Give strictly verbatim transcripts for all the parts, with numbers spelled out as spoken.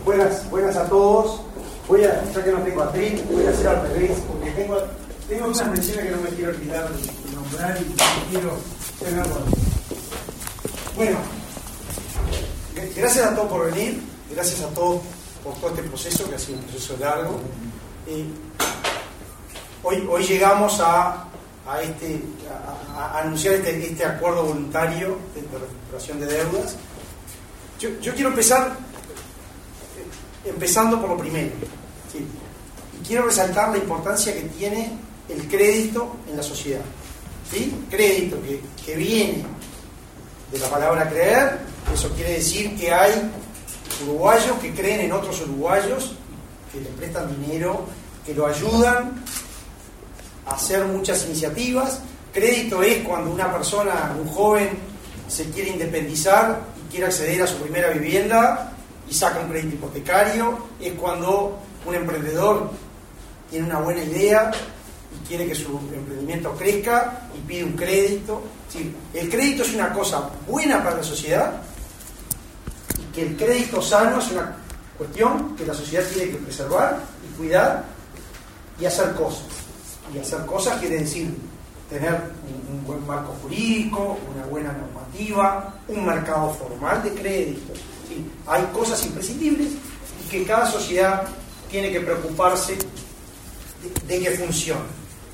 buenas, buenas a todos. Voy a, ya que no tengo a Tri, voy a hacer al revés, porque tengo, tengo unas menciones que no me quiero olvidar de nombrar y quiero tenerlo. Bueno, gracias a todos por venir, gracias a todos por todo este proceso, que ha sido un proceso largo. Eh, hoy, hoy llegamos a, a, este, a, a anunciar este, este acuerdo voluntario de, de recuperación de deudas. Yo, yo quiero empezar empezando por lo primero, ¿sí? Y quiero resaltar la importancia que tiene el crédito en la sociedad, ¿sí? Crédito que, que viene de la palabra creer. Eso quiere decir que hay uruguayos que creen en otros uruguayos, que le prestan dinero, que lo ayudan a hacer muchas iniciativas. Crédito es cuando una persona, un joven, se quiere independizar y quiere acceder a su primera vivienda y saca un crédito hipotecario. Es cuando un emprendedor tiene una buena idea y quiere que su emprendimiento crezca y pide un crédito. Sí, el crédito es una cosa buena para la sociedad, y que el crédito sano es una cuestión que la sociedad tiene que preservar y cuidar y hacer cosas. Y hacer cosas quiere decir tener un, un buen marco jurídico, una buena normativa, un mercado formal de crédito. ¿Sí? Hay cosas imprescindibles y que cada sociedad tiene que preocuparse de, de que funcione.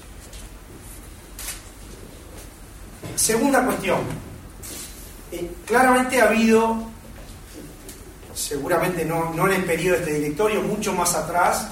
Segunda cuestión. Eh, claramente ha habido, seguramente no, no en el periodo de este directorio, mucho más atrás,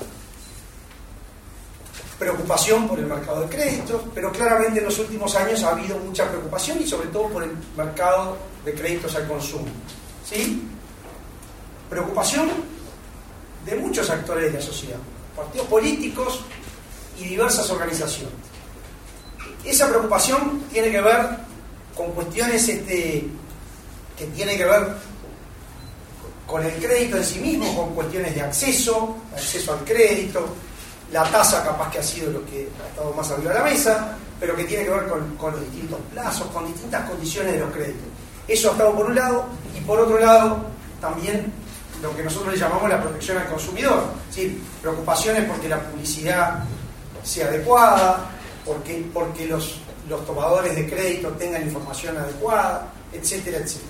preocupación por el mercado de créditos, pero claramente en los últimos años ha habido mucha preocupación y sobre todo por el mercado de créditos al consumo. ¿Sí? Preocupación de muchos actores de la sociedad, partidos políticos y diversas organizaciones. Esa preocupación tiene que ver con cuestiones este, que tienen que ver con el crédito en sí mismo, con cuestiones de acceso, acceso al crédito. La tasa capaz que ha sido lo que ha estado más arriba de la mesa, pero que tiene que ver con, con los distintos plazos, con distintas condiciones de los créditos. Eso ha estado por un lado, y por otro lado también lo que nosotros le llamamos la protección al consumidor, ¿sí? Preocupaciones porque la publicidad sea adecuada, porque, porque los, los tomadores de crédito tengan información adecuada, etcétera, etcétera.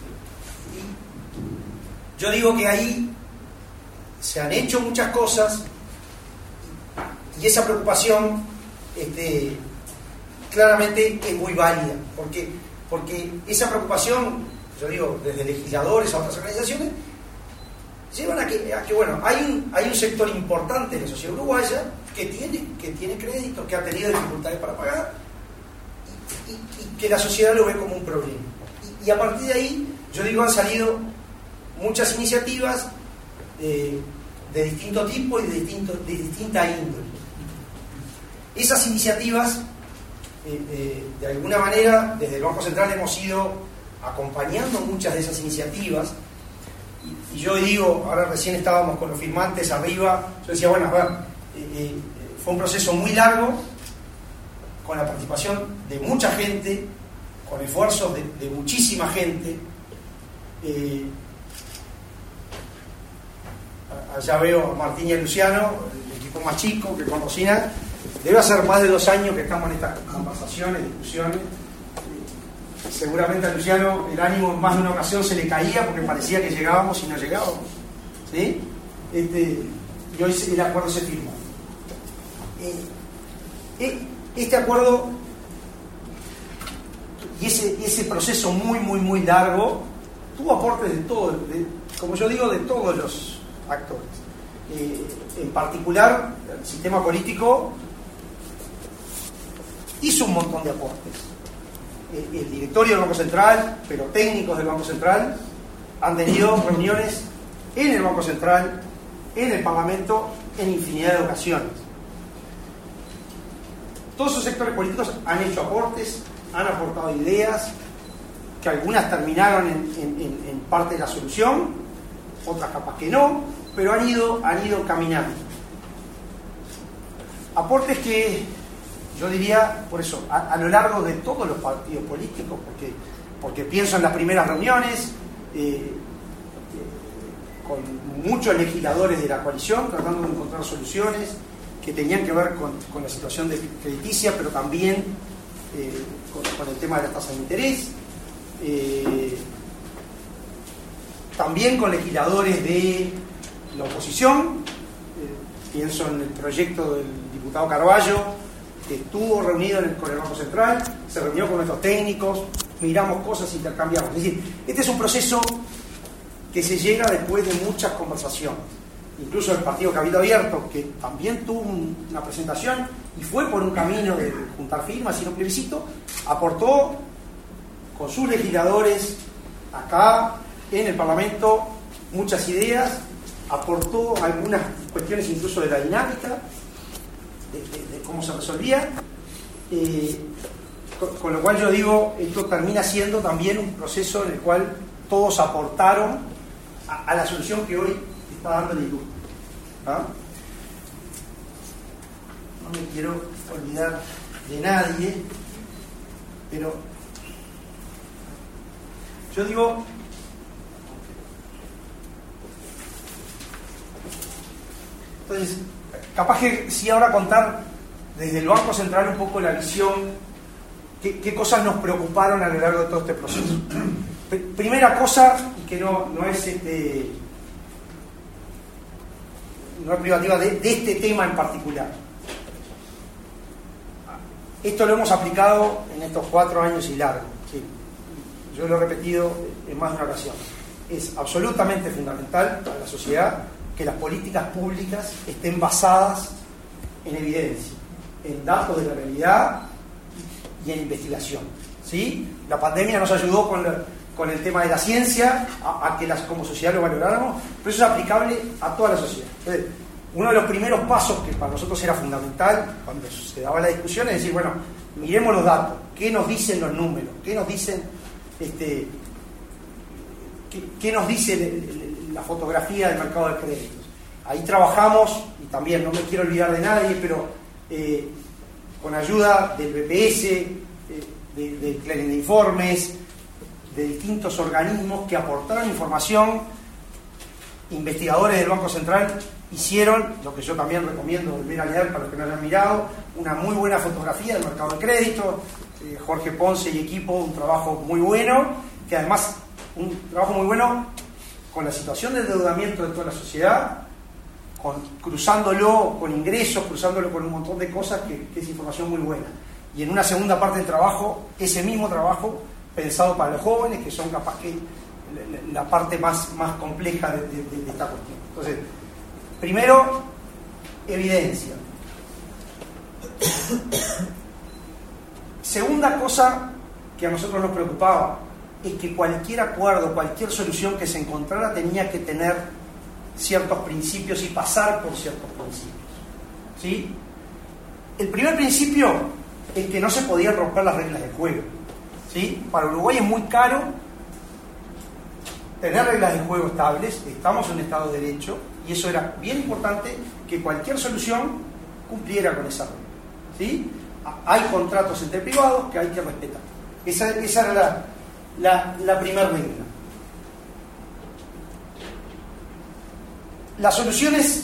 Y yo digo que ahí se han hecho muchas cosas, y esa preocupación este, claramente es muy válida, porque, porque esa preocupación, yo digo, desde legisladores a otras organizaciones, llevan a que, a que bueno, hay un, hay un sector importante de la sociedad uruguaya que tiene, que tiene crédito, que ha tenido dificultades para pagar, y, y, y que la sociedad lo ve como un problema. Y, y a partir de ahí, yo digo, han salido muchas iniciativas eh, de distinto tipo y de, distinto, de distinta índole. Esas iniciativas, eh, eh, de alguna manera, desde el Banco Central hemos ido acompañando muchas de esas iniciativas, y, y yo digo, ahora recién estábamos con los firmantes arriba, yo decía, bueno, a ver, eh, eh, fue un proceso muy largo, con la participación de mucha gente, con esfuerzos de, de muchísima gente. Eh, allá veo a Martín y a Luciano, el equipo más chico que conocían. Debe hacer más de dos años que estamos en estas conversaciones, discusiones. Seguramente a Luciano el ánimo en más de una ocasión se le caía porque parecía que llegábamos y no llegábamos. ¿Sí? Este, y hoy el acuerdo se firmó. Eh, este acuerdo y ese, ese proceso muy, muy, muy largo tuvo aportes de todo, de, como yo digo, de todos los actores. Eh, en particular, el sistema político hizo un montón de aportes. El, el directorio del Banco Central, pero técnicos del Banco Central, han tenido reuniones en el Banco Central, en el Parlamento, en infinidad de ocasiones. Todos esos sectores políticos han hecho aportes, han aportado ideas, que algunas terminaron en, en, en, en parte de la solución, otras capaz que no, pero han ido, han ido caminando. Aportes que yo diría, por eso, a, a lo largo de todos los partidos políticos, porque, porque pienso en las primeras reuniones, eh, con muchos legisladores de la coalición, tratando de encontrar soluciones que tenían que ver con, con la situación de crediticia, pero también eh, con, con el tema de las tasas de interés. Eh, también con legisladores de la oposición. Eh, pienso en el proyecto del diputado Carballo, que estuvo reunido en el, con el Banco Central, se reunió con nuestros técnicos, miramos cosas, intercambiamos. Es decir, este es un proceso que se llega después de muchas conversaciones. Incluso el Partido Cabildo Abierto, que también tuvo un, una presentación y fue por un camino de juntar firmas y un plebiscito, aportó con sus legisladores acá en el Parlamento muchas ideas, aportó algunas cuestiones incluso de la dinámica, de, de, de cómo se resolvía, eh, con, con lo cual yo digo, esto termina siendo también un proceso en el cual todos aportaron a, a la solución que hoy está dando el I L U. ¿Ah? No me quiero olvidar de nadie, pero yo digo, entonces, capaz que sí ahora contar desde el Banco Central un poco la visión, qué, qué cosas nos preocuparon a lo largo de todo este proceso. Primera cosa, y que no, no es este, no es privativa de, de este tema en particular. Esto lo hemos aplicado en estos cuatro años y largo. ¿Sí? Yo lo he repetido en más de una ocasión. Es absolutamente fundamental para la sociedad que las políticas públicas estén basadas en evidencia, en datos de la realidad y en investigación. ¿Sí? La pandemia nos ayudó con, la, con el tema de la ciencia a, a que las, como sociedad lo valoráramos, pero eso es aplicable a toda la sociedad. Entonces, uno de los primeros pasos que para nosotros era fundamental cuando se daba la discusión es decir, bueno, miremos los datos, qué nos dicen los números, qué nos dicen este, qué, qué nos dice la fotografía del mercado de créditos. Ahí trabajamos, y también no me quiero olvidar de nadie, pero eh, con ayuda del B P S, eh, de, del Clearing de Informes, de distintos organismos que aportaron información, investigadores del Banco Central hicieron, lo que yo también recomiendo volver a leer para los que no hayan mirado, una muy buena fotografía del mercado de crédito. eh, Jorge Ponce y equipo, un trabajo muy bueno, que además un trabajo muy bueno con la situación de endeudamiento de toda la sociedad, con, cruzándolo con ingresos, cruzándolo con un montón de cosas, que, que es información muy buena. Y en una segunda parte del trabajo, ese mismo trabajo pensado para los jóvenes, que son capaz que la, la parte más, más compleja de, de, de esta cuestión. Entonces, primero, evidencia. Segunda cosa que a nosotros nos preocupaba es que cualquier acuerdo, cualquier solución que se encontrara tenía que tener ciertos principios y pasar por ciertos principios. ¿Sí? El primer principio es que no se podían romper las reglas del juego. ¿Sí? Para Uruguay es muy caro tener reglas de juego estables, estamos en un Estado de Derecho, y eso era bien importante que cualquier solución cumpliera con esa regla. ¿Sí? Hay contratos entre privados que hay que respetar. Esa, esa era la, la, la primera regla. Las soluciones,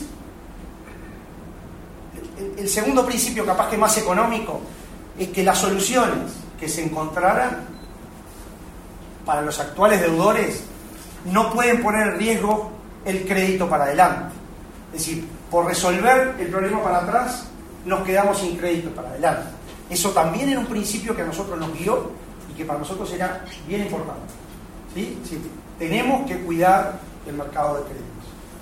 el, el segundo principio, capaz que más económico, es que las soluciones que se encontraran para los actuales deudores no pueden poner en riesgo el crédito para adelante. Es decir, por resolver el problema para atrás, nos quedamos sin crédito para adelante. Eso también era un principio que a nosotros nos guió y que para nosotros era bien importante. ¿Sí? Sí. Tenemos que cuidar el mercado de créditos.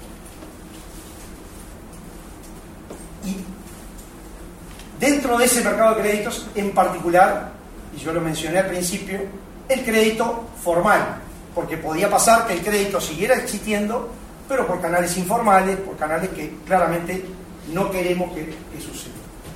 Y dentro de ese mercado de créditos, en particular, y yo lo mencioné al principio, el crédito formal, porque podía pasar que el crédito siguiera existiendo, pero por canales informales, por canales que claramente no queremos que, que suceda.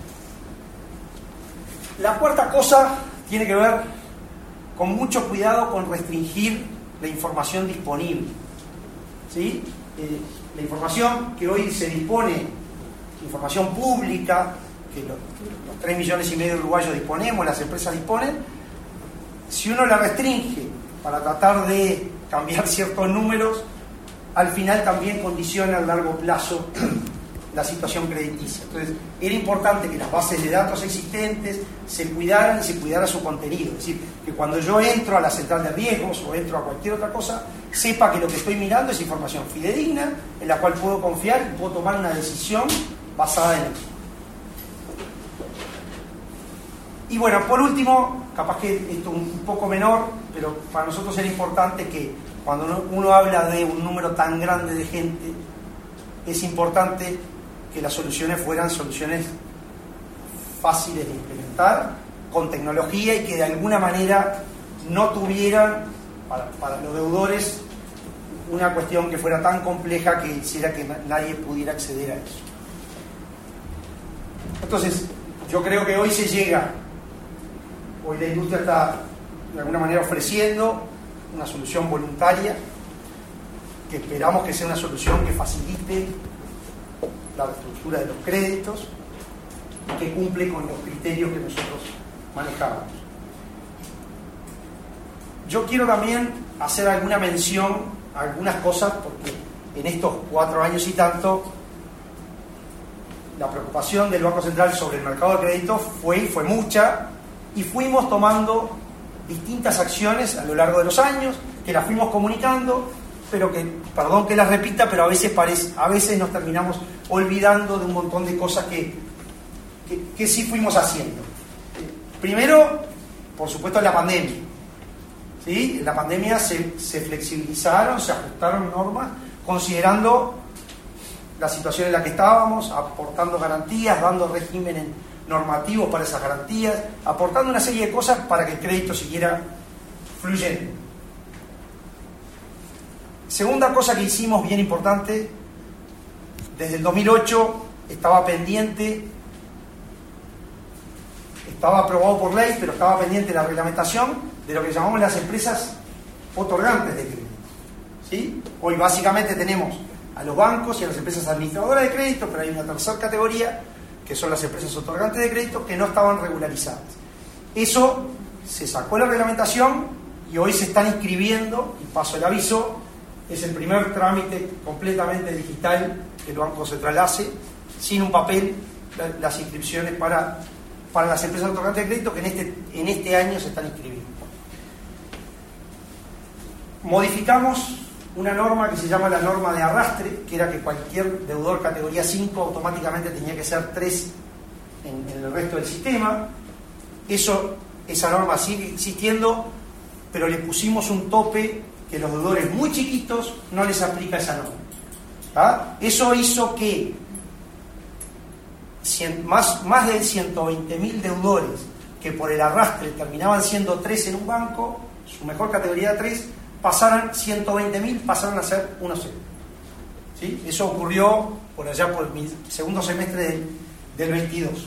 La cuarta cosa tiene que ver con mucho cuidado con restringir la información disponible. ¿Sí? Eh, la información que hoy se dispone, información pública, que los, los tres millones y medio de uruguayos disponemos, las empresas disponen, si uno la restringe para tratar de cambiar ciertos números, al final también condiciona a largo plazo la situación crediticia. Entonces, era importante que las bases de datos existentes se cuidaran y se cuidara su contenido. Es decir, que cuando yo entro a la central de riesgos o entro a cualquier otra cosa, sepa que lo que estoy mirando es información fidedigna, en la cual puedo confiar y puedo tomar una decisión basada en eso. Y bueno, por último, capaz que esto un poco menor, pero para nosotros era importante que cuando uno, uno habla de un número tan grande de gente, es importante que las soluciones fueran soluciones fáciles de implementar, con tecnología y que de alguna manera no tuvieran para, para los deudores una cuestión que fuera tan compleja que hiciera que nadie pudiera acceder a eso. Entonces, yo creo que hoy se llega, hoy la industria está de alguna manera ofreciendo una solución voluntaria, que esperamos que sea una solución que facilite la reestructura de los créditos y que cumple con los criterios que nosotros manejamos. Yo quiero también hacer alguna mención a algunas cosas, porque en estos cuatro años y tanto la preocupación del Banco Central sobre el mercado de crédito fue, fue mucha, y fuimos tomando distintas acciones a lo largo de los años, que las fuimos comunicando, pero que, perdón que las repita, pero a veces, parece, a veces nos terminamos olvidando de un montón de cosas que, que, que sí fuimos haciendo. Primero, por supuesto, la pandemia. ¿Sí? En la pandemia se, se flexibilizaron, se ajustaron normas, considerando la situación en la que estábamos, aportando garantías, dando regímenes normativos para esas garantías, aportando una serie de cosas para que el crédito siguiera fluyendo. Segunda cosa que hicimos bien importante, desde el dos mil ocho estaba pendiente, estaba aprobado por ley, pero estaba pendiente la reglamentación de lo que llamamos las empresas otorgantes de crédito. ¿Sí? Hoy básicamente tenemos a los bancos y a las empresas administradoras de crédito, pero hay una tercera categoría, que son las empresas otorgantes de crédito, que no estaban regularizadas. Eso se sacó la reglamentación y hoy se están inscribiendo, y paso el aviso, es el primer trámite completamente digital que el Banco Central hace, sin un papel, las inscripciones para, para las empresas otorgantes de crédito que en este, en este año se están inscribiendo. Modificamos una norma que se llama la norma de arrastre, que era que cualquier deudor categoría cinco automáticamente tenía que ser tres en, en el resto del sistema. Eso, esa norma sigue existiendo, pero le pusimos un tope que los deudores muy chiquitos no les aplica esa norma. ¿Ah? Eso hizo que cien, más, más de ciento veinte mil deudores que por el arrastre terminaban siendo tres en un banco, su mejor categoría tres, pasaran ciento veinte mil, pasaron a ser uno cero. ¿Sí? Eso ocurrió por allá por el segundo semestre del, del veintidós.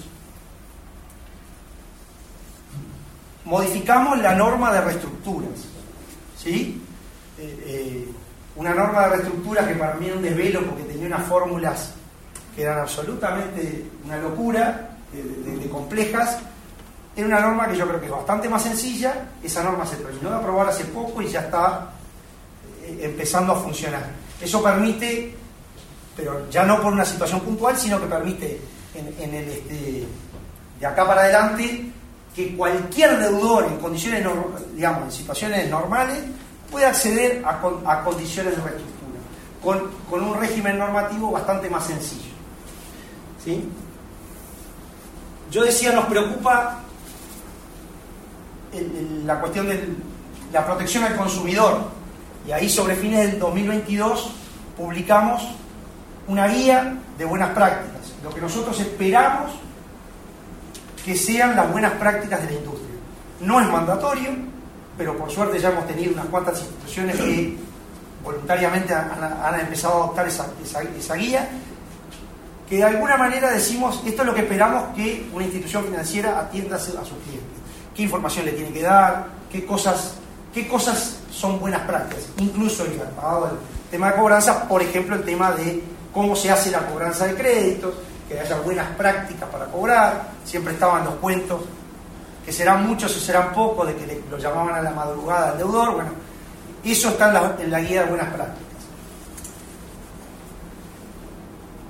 Modificamos la norma de reestructuras. ¿Sí? Eh, eh, una norma de reestructuras que para mí era un desvelo porque tenía unas fórmulas que eran absolutamente una locura, de, de, de complejas. Era una norma que yo creo que es bastante más sencilla. Esa norma se terminó de aprobar hace poco y ya está eh, empezando a funcionar. Eso permite, pero ya no por una situación puntual, sino que permite en, en el este, de acá para adelante que cualquier deudor en condiciones, digamos, en situaciones normales pueda acceder a, a condiciones de reestructura con, con un régimen normativo bastante más sencillo. ¿Sí? Yo decía, nos preocupa El, el, la cuestión de la protección al consumidor, y ahí sobre fines del dos mil veintidós publicamos una guía de buenas prácticas, lo que nosotros esperamos que sean las buenas prácticas de la industria. No es mandatorio, pero por suerte ya hemos tenido unas cuantas instituciones que voluntariamente han, han empezado a adoptar esa, esa, esa guía, que de alguna manera decimos, esto es lo que esperamos que una institución financiera atienda a sus clientes. ¿Qué información le tiene que dar? ¿Qué cosas, qué cosas son buenas prácticas? Incluso el tema de cobranzas, por ejemplo, el tema de cómo se hace la cobranza de créditos, que haya buenas prácticas para cobrar. Siempre estaban los cuentos, que serán muchos o serán pocos, de que le, lo llamaban a la madrugada al deudor. Bueno, eso está en la, en la guía de buenas prácticas.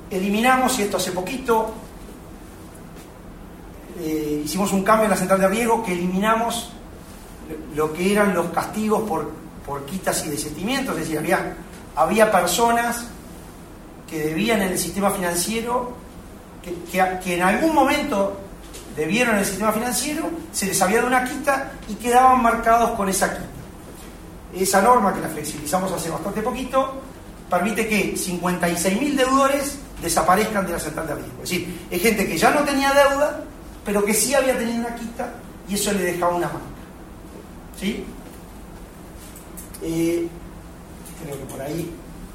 eliminamos, y esto hace poquito, eh, hicimos un cambio en la central de riego que eliminamos lo que eran los castigos por, por quitas y desistimientos, es decir, había, había personas que debían en el sistema financiero, que, que, que en algún momento debieron en el sistema financiero, se les había dado una quita y quedaban marcados con esa quita. Esa norma, que la flexibilizamos hace bastante poquito, permite que cincuenta y seis mil deudores desaparezcan de la central de riesgo. Es decir, es gente que ya no tenía deuda, pero que sí había tenido una quita y eso le dejaba una marca. ¿Sí? Eh, creo que por ahí.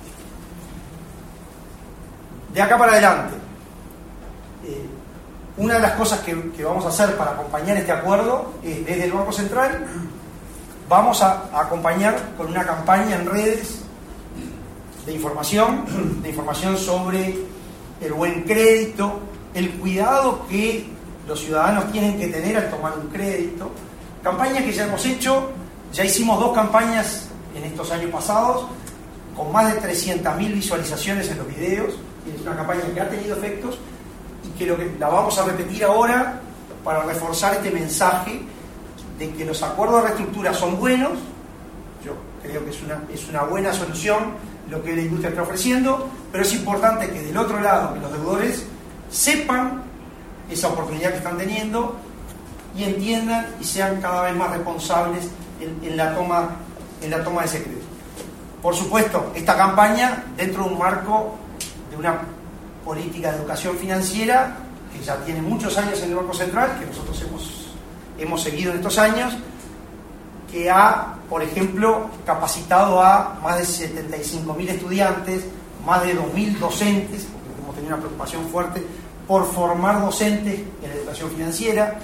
De acá para adelante, eh, una de las cosas que, que vamos a hacer para acompañar este acuerdo es, desde el Banco Central, vamos a, a acompañar con una campaña en redes de información, de información sobre el buen crédito, el cuidado que los ciudadanos tienen que tener al tomar un crédito. Campaña que ya hemos hecho, ya hicimos dos campañas en estos años pasados, con más de trescientas mil visualizaciones en los videos, y es una campaña que ha tenido efectos, y que, lo que la vamos a repetir ahora para reforzar este mensaje de que los acuerdos de reestructura son buenos. Yo creo que es una, es una buena solución lo que la industria está ofreciendo, pero es importante que del otro lado, que los deudores sepan esa oportunidad que están teniendo y entiendan y sean cada vez más responsables en, en, la, toma, en la toma de ese crédito. Por supuesto, esta campaña dentro de un marco de una política de educación financiera que ya tiene muchos años en el Banco Central, que nosotros hemos, hemos seguido en estos años, que ha, por ejemplo, capacitado a más de setenta y cinco mil estudiantes, más de dos mil docentes, porque hemos tenido una preocupación fuerte por formar docentes en la educación financiera.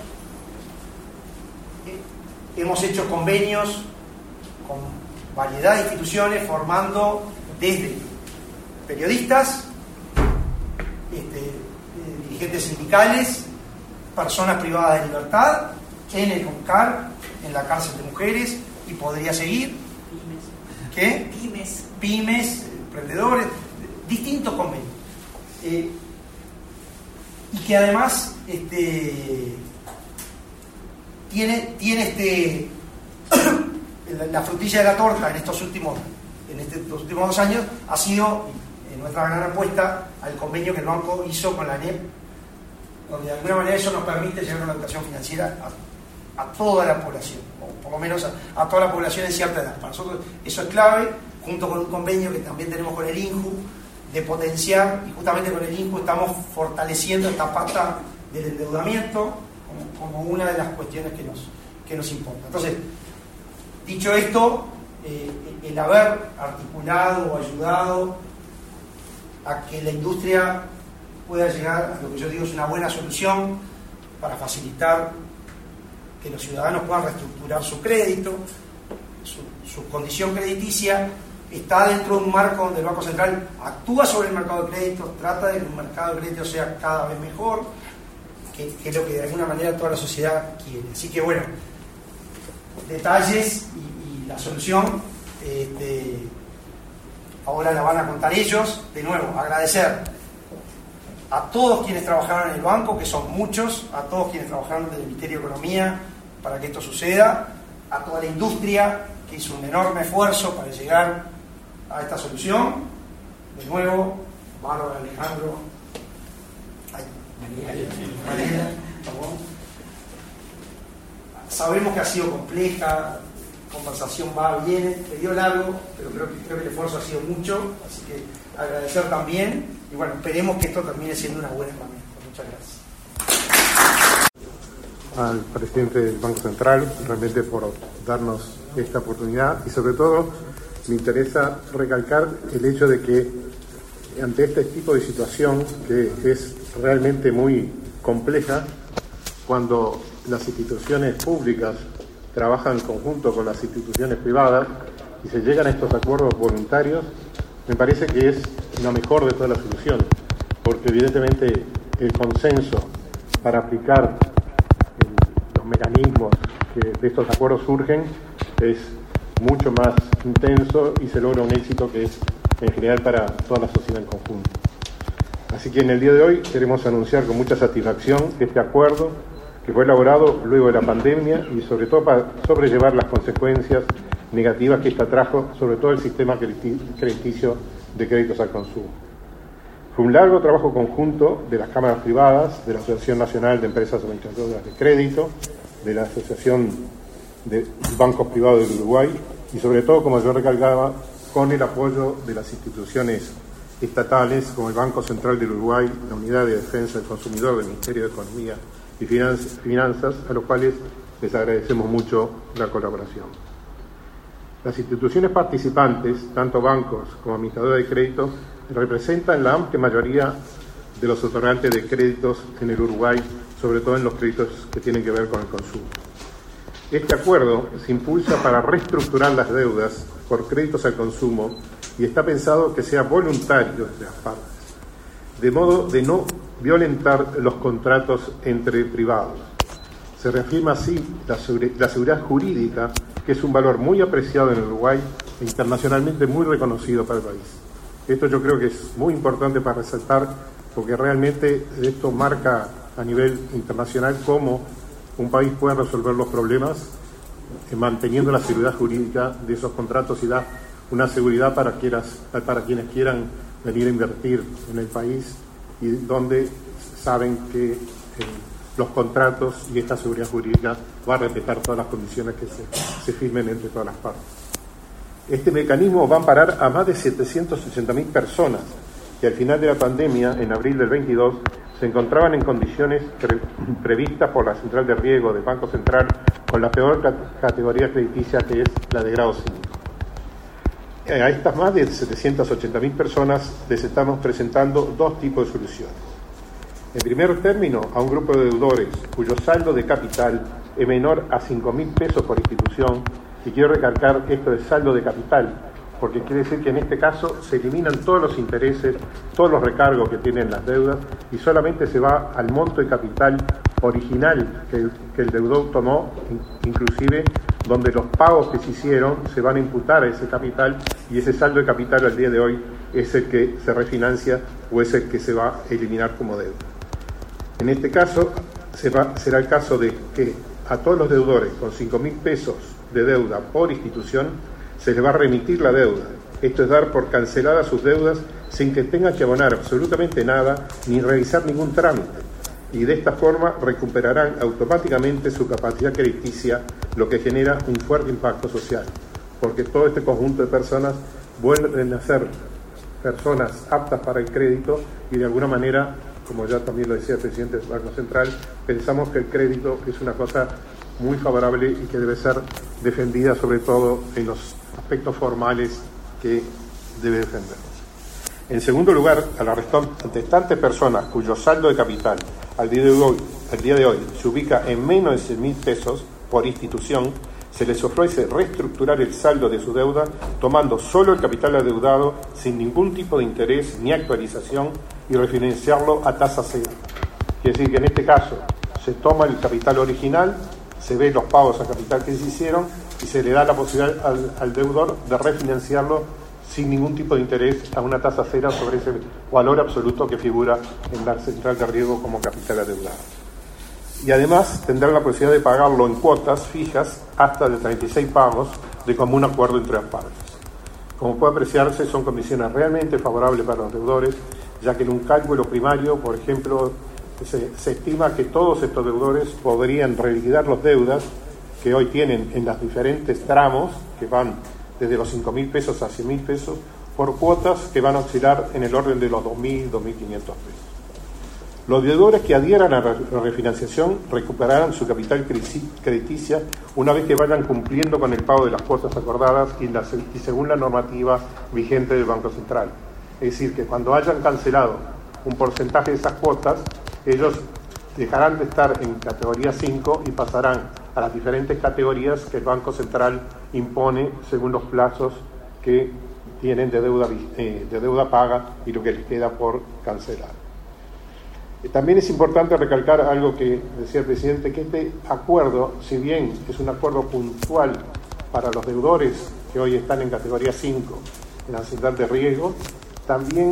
Hemos hecho convenios con variedad de instituciones formando desde periodistas, este, dirigentes sindicales, personas privadas de libertad, en el CONCAR, en la cárcel de mujeres, y podría seguir. Pymes. ¿Qué? Pymes. Pymes, emprendedores, distintos convenios. Eh, y que además este, tiene, tiene este, la, la frutilla de la torta en estos últimos, en este, los últimos dos años ha sido eh, nuestra gran apuesta al convenio que el banco hizo con la A N E P, donde de alguna manera eso nos permite llevar una educación financiera a, a toda la población, o por lo menos a, a toda la población en cierta edad. Para nosotros eso es clave, junto con un convenio que también tenemos con el INJU, de potenciar, y justamente con el INJU estamos fortaleciendo esta pata del endeudamiento como, como una de las cuestiones que nos, que nos importa. Entonces, dicho esto, eh, el haber articulado o ayudado a que la industria pueda llegar a lo que yo digo es una buena solución para facilitar que los ciudadanos puedan reestructurar su crédito, su, su condición crediticia, está dentro de un marco donde el Banco Central actúa sobre el mercado de créditos, trata de que el mercado de créditos sea cada vez mejor, que, que es lo que de alguna manera toda la sociedad quiere. Así que bueno, detalles y, y la solución este, ahora la van a contar ellos. De nuevo, agradecer a todos quienes trabajaron en el banco, que son muchos, a todos quienes trabajaron desde el Ministerio de Economía para que esto suceda, a toda la industria que hizo un enorme esfuerzo para llegar a esta solución. De nuevo, Bárbara, Alejandro, ay, María, María, sabemos que ha sido compleja, la conversación va, viene, le dio largo, pero creo que, creo que el esfuerzo ha sido mucho, así que agradecer también, y bueno, esperemos que esto termine siendo una buena herramienta. Muchas gracias. Al presidente del Banco Central, realmente por darnos esta oportunidad, y sobre todo me interesa recalcar el hecho de que ante este tipo de situación, que es realmente muy compleja, cuando las instituciones públicas trabajan en conjunto con las instituciones privadas y se llegan a estos acuerdos voluntarios, me parece que es lo mejor de todas las soluciones, porque evidentemente el consenso para aplicar el, los mecanismos que de estos acuerdos surgen es mucho más intenso y se logra un éxito que es en general para toda la sociedad en conjunto. Así que en el día de hoy queremos anunciar con mucha satisfacción este acuerdo que fue elaborado luego de la pandemia y sobre todo para sobrellevar las consecuencias negativas que esta trajo sobre todo el sistema crediticio de créditos al consumo. Fue un largo trabajo conjunto de las cámaras privadas, de la Asociación Nacional de Empresas Administradoras de Crédito, de la Asociación de Bancos Privados del Uruguay y sobre todo, como yo recalcaba, con el apoyo de las instituciones estatales como el Banco Central del Uruguay, la Unidad de Defensa del Consumidor del Ministerio de Economía y Finanzas, a los cuales les agradecemos mucho la colaboración. Las instituciones participantes, tanto bancos como administradores de crédito, representan la amplia mayoría de los otorgantes de créditos en el Uruguay, sobre todo en los créditos que tienen que ver con el consumo. Este acuerdo se impulsa para reestructurar las deudas por créditos al consumo y está pensado que sea voluntario entre las partes, de modo de no violentar los contratos entre privados. Se reafirma así la, la seguridad jurídica, que es un valor muy apreciado en el Uruguay e internacionalmente muy reconocido para el país. Esto yo creo que es muy importante para resaltar, porque realmente esto marca a nivel internacional cómo un país puede resolver los problemas eh, manteniendo la seguridad jurídica de esos contratos y da una seguridad para, quieras, para quienes quieran venir a invertir en el país y donde saben que eh, los contratos y esta seguridad jurídica va a respetar todas las condiciones que se, se firmen entre todas las partes. Este mecanismo va a amparar a más de setecientas ochenta mil personas que al final de la pandemia, en abril del veintidós, se encontraban en condiciones pre previstas por la Central de Riesgo del Banco Central con la peor cat categoría crediticia, que es la de grado cinco. A estas más de setecientas ochenta mil personas les estamos presentando dos tipos de soluciones. En primer término, a un grupo de deudores cuyo saldo de capital es menor a cinco mil pesos por institución, y quiero recalcar esto de saldo de capital, porque quiere decir que en este caso se eliminan todos los intereses, todos los recargos que tienen las deudas y solamente se va al monto de capital original que el, que el deudor tomó, inclusive donde los pagos que se hicieron se van a imputar a ese capital y ese saldo de capital al día de hoy es el que se refinancia o es el que se va a eliminar como deuda. En este caso se va, será el caso de que a todos los deudores con cinco mil pesos de deuda por institución se les va a remitir la deuda. Esto es dar por canceladas sus deudas sin que tengan que abonar absolutamente nada ni realizar ningún trámite. Y de esta forma recuperarán automáticamente su capacidad crediticia, lo que genera un fuerte impacto social, porque todo este conjunto de personas vuelven a ser personas aptas para el crédito y de alguna manera, como ya también lo decía el presidente del Banco Central, pensamos que el crédito es una cosa muy favorable y que debe ser defendida sobre todo en los aspectos formales que debe defender. En segundo lugar, a las restantes personas cuyo saldo de capital al día de hoy, al día de hoy se ubica en menos de cien mil pesos por institución, se les ofrece reestructurar el saldo de su deuda tomando solo el capital adeudado sin ningún tipo de interés ni actualización y refinanciarlo a tasa cero. Quiere decir que en este caso se toma el capital original, se ven los pagos a capital que se hicieron y se le da la posibilidad al, al deudor de refinanciarlo sin ningún tipo de interés a una tasa cero sobre ese valor absoluto que figura en la Central de Riesgo como capital adeudado. Y además tendrá la posibilidad de pagarlo en cuotas fijas hasta de treinta y seis pagos de común acuerdo entre las partes. Como puede apreciarse, son condiciones realmente favorables para los deudores, ya que en un cálculo primario, por ejemplo, se, se estima que todos estos deudores podrían reliquidar las deudas que hoy tienen en los diferentes tramos, que van desde los cinco mil pesos a cien mil pesos, por cuotas que van a oscilar en el orden de los dos mil, dos mil quinientos pesos. Los deudores que adhieran a la refinanciación recuperarán su capital crediticia una vez que vayan cumpliendo con el pago de las cuotas acordadas y, la, y según la normativa vigente del Banco Central. Es decir, que cuando hayan cancelado un porcentaje de esas cuotas, ellos dejarán de estar en categoría cinco y pasarán a las diferentes categorías que el Banco Central impone según los plazos que tienen de deuda, eh, de deuda paga y lo que les queda por cancelar. También es importante recalcar algo que decía el presidente, que este acuerdo, si bien es un acuerdo puntual para los deudores que hoy están en categoría cinco en la Central de Riesgo, también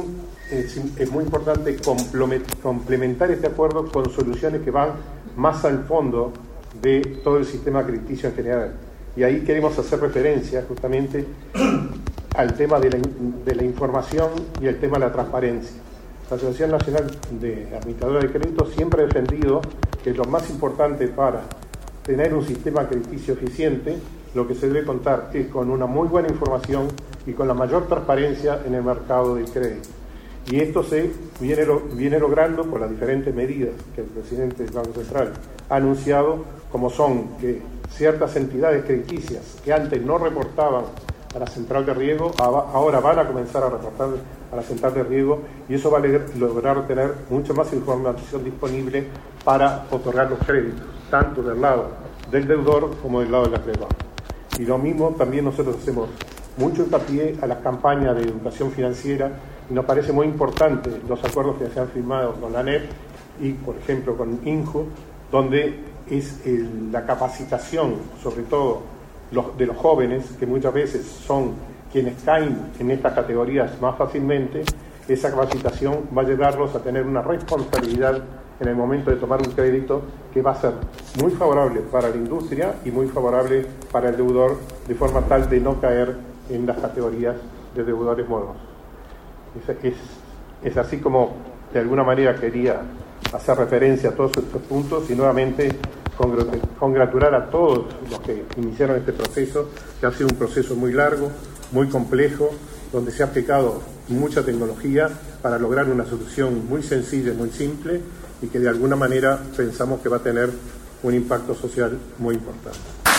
es, es muy importante complementar este acuerdo con soluciones que van más al fondo de todo el sistema crediticio en general. Y ahí queremos hacer referencia justamente al tema de la, de la información y el tema de la transparencia. La Asociación Nacional de Administradores de Crédito siempre ha defendido que lo más importante para tener un sistema crediticio eficiente, lo que se debe contar es con una muy buena información y con la mayor transparencia en el mercado del crédito. Y esto se viene, viene logrando por las diferentes medidas que el presidente del Banco Central ha anunciado, como son que ciertas entidades crediticias que antes no reportaban a la central de riesgo, ahora van a comenzar a reportar a la central de riesgo, y eso va a lograr tener mucha más información disponible para otorgar los créditos, tanto del lado del deudor como del lado del acreedor. Y lo mismo también nosotros hacemos mucho hincapié a las campañas de educación financiera, y nos parece muy importante los acuerdos que se han firmado con la A N E P y, por ejemplo, con INJU, donde es el, la capacitación, sobre todo los, de los jóvenes, que muchas veces son quienes caen en estas categorías más fácilmente. Esa capacitación va a ayudarlos a tener una responsabilidad en el momento de tomar un crédito que va a ser muy favorable para la industria y muy favorable para el deudor, de forma tal de no caer en las categorías de deudores morosos. Es, es, es así como de alguna manera quería hacer referencia a todos estos puntos y nuevamente congratular a todos los que iniciaron este proceso, que ha sido un proceso muy largo, muy complejo, donde se ha aplicado mucha tecnología para lograr una solución muy sencilla y muy simple, y que de alguna manera pensamos que va a tener un impacto social muy importante.